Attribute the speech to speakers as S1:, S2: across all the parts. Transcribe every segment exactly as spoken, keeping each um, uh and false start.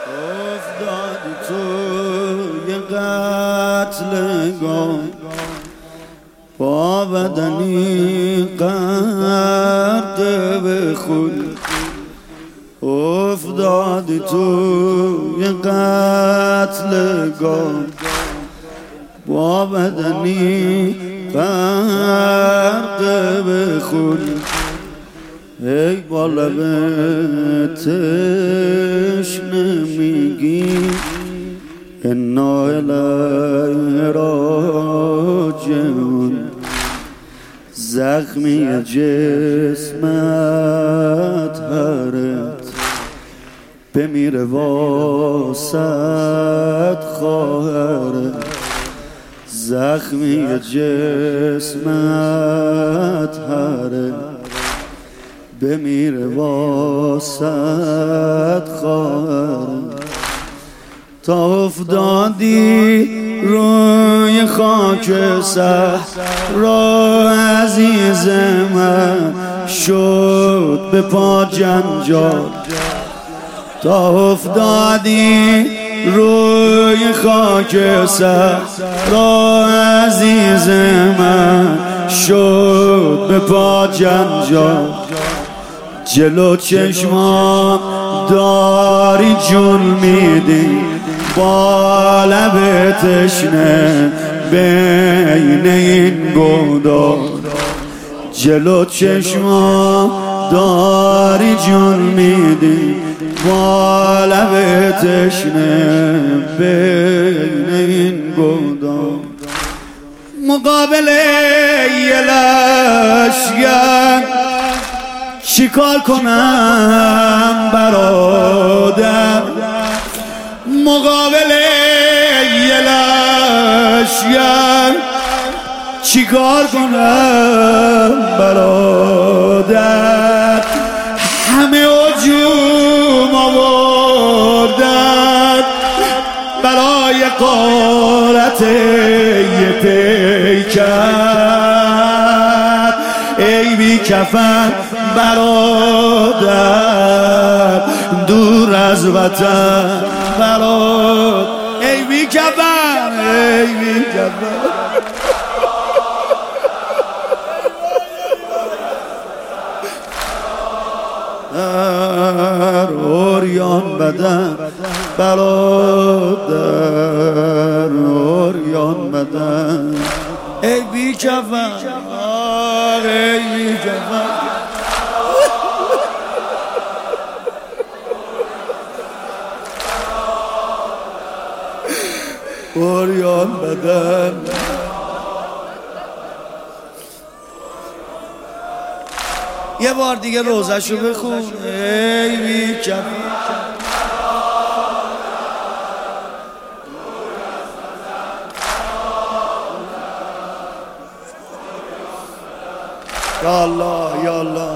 S1: افتادی توی قتلگاه با بدنی غرق به خون. افتادی توی قتلگاه با بدنی غرق به خون. ای با لب تشنه میگی انا الیه راجعون. زخمی جسمت هرت بمیره واسد خواهرت. زخمی جسمت هرت بمیره واسد خواهرت. تا افتادی روی خاک صحرا عزیز من شد به پا جنجال. تا افتادی روی خاک صحرا عزیز من شد به پا جنجال. جلو چشمام داری جون میدی با لب تشنه بین این گودال. جلو چشمام داری جون میدی با لب تشنه بین این گودال. مقابل یه لشگر چیکار کنم برادر؟ مقابل یه لشگر چیکار کنم برادر؟ همه هجوم آوردن برای غارت یه پیکر. ای بی کفن برادر دور از وطن برادر. ای بی کفن ای بی کفن در اوریان بدن برادر اوریان بدن. ای بی کفن ای بی کفن اوریان بدن. یه بار دیگه روزشو بخون. ای بی کفن یا الله یا الله.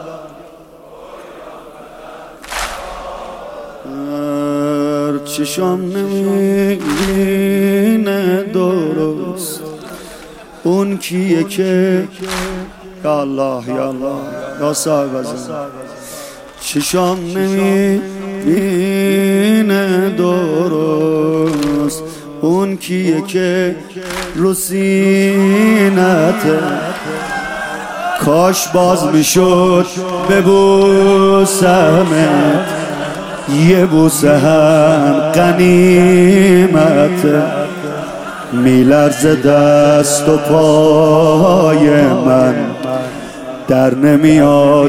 S1: هر چشم نمیبینه درست اون کیه که یا الله یا الله یا صاحب ازم. چشم نمیبینه درست اون کیه که رو سینته. کاش باز میشد ببوسمت یه بوسه هم غنیمت. میلرزه دست و پای من در نمیاد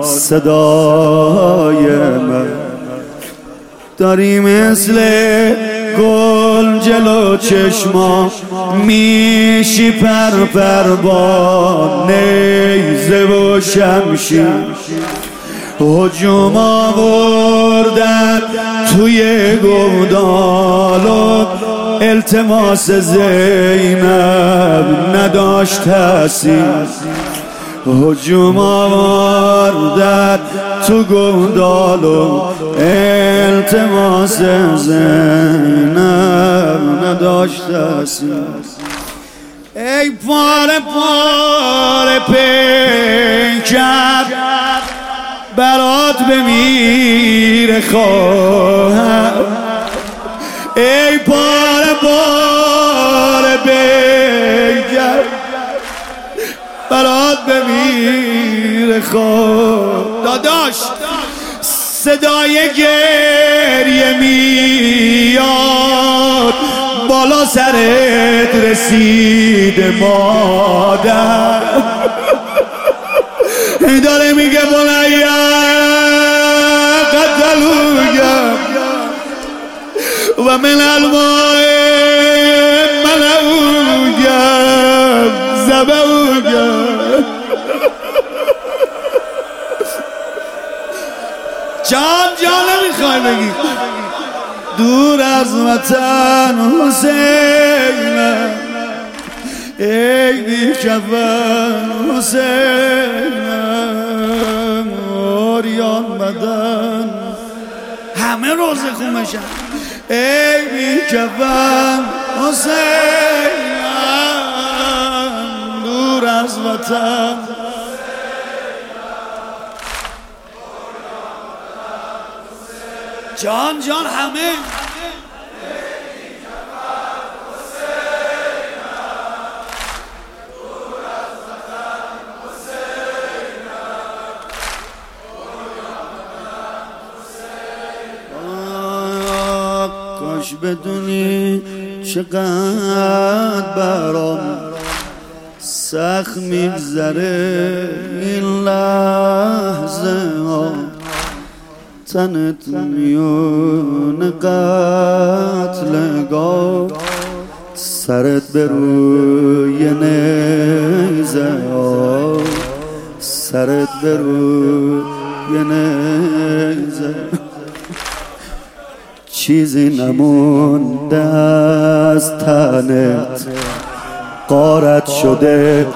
S1: صدای من. داری مثل گل جلو چشما میشی پر پر با نیزه و شمشیر. هجوم آوردن توی گودال و التماس زینب نداشت تأثیر. هجوم آوردن تو گودال و التماس زینب نداشت تأثیر. ای پاره پاره پیکر برات بمیره خواهم. میخورد داداش صدای گریه میاد بالا سرت رسید مادر داره میگه بنیا قتلوگم و من الماء ملعوگم زبوگم جان جان نمیخوای بگی دور از وطن حسینم ای بی کفن حسینم اوریان بدن همه روزه خونشن ای بی کفن حسینم دور از وطن جان جان همه کاش بدونی چقدر برام سخت میگذره این لحظه ها تنت میون قتلگاه سرت به روی نیزه ها سرت به روی نیزه چیزی نمونده از تنت غارت شده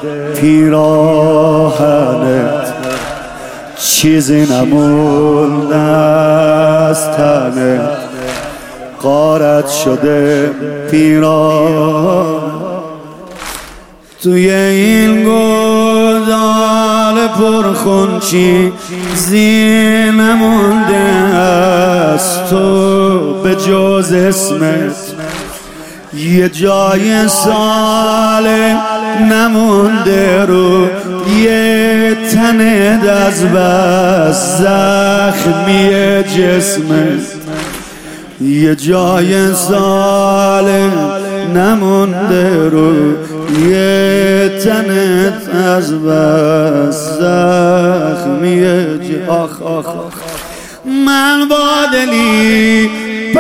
S1: پیراهنت چیزی نمونده از تنت غارت شده پیراهن توی این گودال پرخون چیزی نمونده از تو به جز اسمت یه جای سالم نمونده رو یه تنت از بس زخمی جسمت یه جای سالم نمونده رو یه تنت از بس زخمی جسمت آخ آخ آخ من با دلی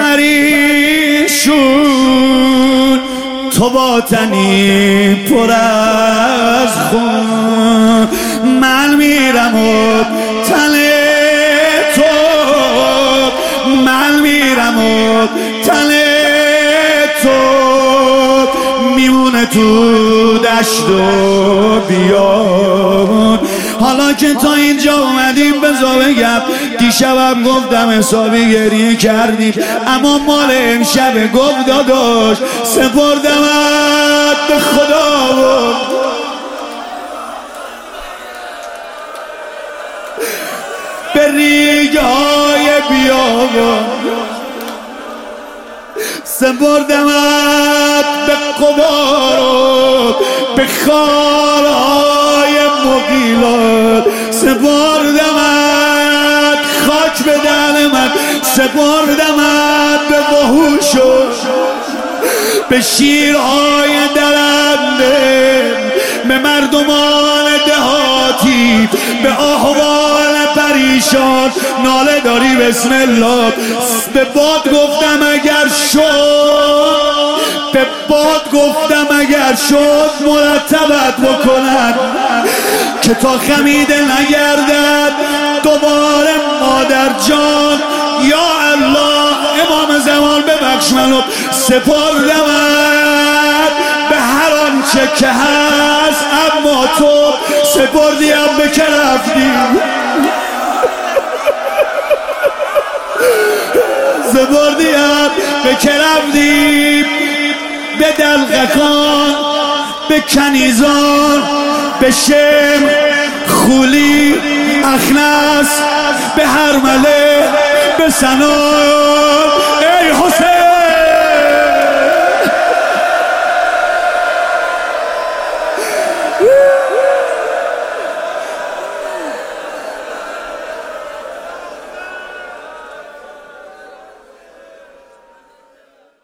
S1: پریشون تو با تنی پر از خون من میرم و تن تو من میرم و تن تو میمونه تو دشت و بیابون حالا که تا اینجا اومدیم بذار بگم دیشبم گفتم حسابی گریه کردیم اما مال امشب گفت داداش سپردمت به خدا و به ریگه های بیابان سپردمت به قبار و به خارهای مغیلات سپردمت خاک به دل من سپردمت به وحوش و به شیرهای درنده به مردمان دهاتی به احوال پریشان ناله داری بسم الله به باد گفتم اگر شد به باد گفتم اگر شد مرتبت بکنن که تا خمیده نگردد دوباره مادر جان یا الله امام زمان ببخش منو سپردمت به هر آنچه که هست اما تو سپردیم به که رفتی سپردیم به که رفتی به دلقکان به کنیزان به شم خولی اخنس به هرمله به سنا